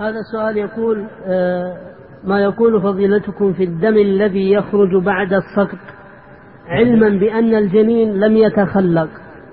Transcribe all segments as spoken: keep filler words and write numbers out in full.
هذا السؤال يقول آه ما يقول فضيلتكم في الدم الذي يخرج بعد السقط علما بأن الجنين لم يتخلق.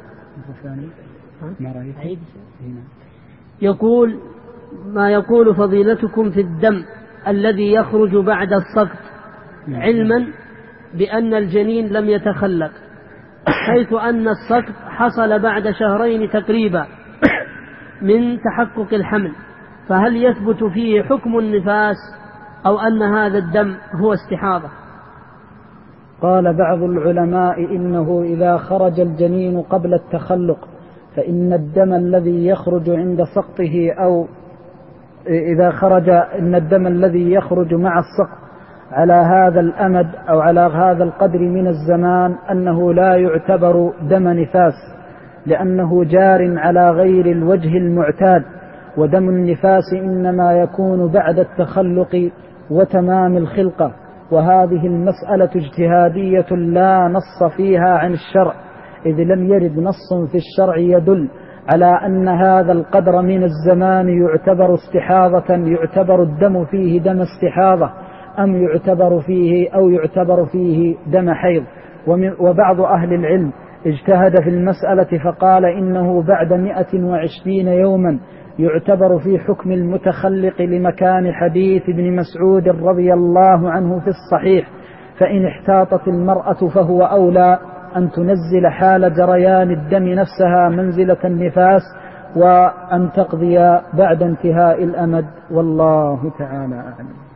يقول ما يقول فضيلتكم في الدم الذي يخرج بعد السقط علما بأن الجنين لم يتخلق، حيث أن السقط حصل بعد شهرين تقريبا من تحقق الحمل، فهل يثبت فيه حكم النفاس أو أن هذا الدم هو استحاضة؟ قال بعض العلماء إنه إذا خرج الجنين قبل التخلق فإن الدم الذي يخرج عند سقطه أو إذا خرج إن الدم الذي يخرج مع السقط على هذا الأمد أو على هذا القدر من الزمان أنه لا يعتبر دم نفاس، لأنه جار على غير الوجه المعتاد، ودم النفاس إنما يكون بعد التخلق وتمام الخلقة. وهذه المسألة اجتهادية لا نص فيها عن الشرع، إذ لم يرد نص في الشرع يدل على أن هذا القدر من الزمان يعتبر استحاضة، يعتبر الدم فيه دم استحاضة أم يعتبر فيه أو يعتبر فيه دم حيض. وبعض أهل العلم اجتهد في المسألة فقال إنه بعد مئة وعشرين يوما يعتبر في حكم المتخلق لمكان حديث ابن مسعود رضي الله عنه في الصحيح، فإن احتاطت المرأة فهو أولى أن تنزل حال جريان الدم نفسها منزلة النفاس وأن تقضي بعد انتهاء الأمد، والله تعالى أعلم.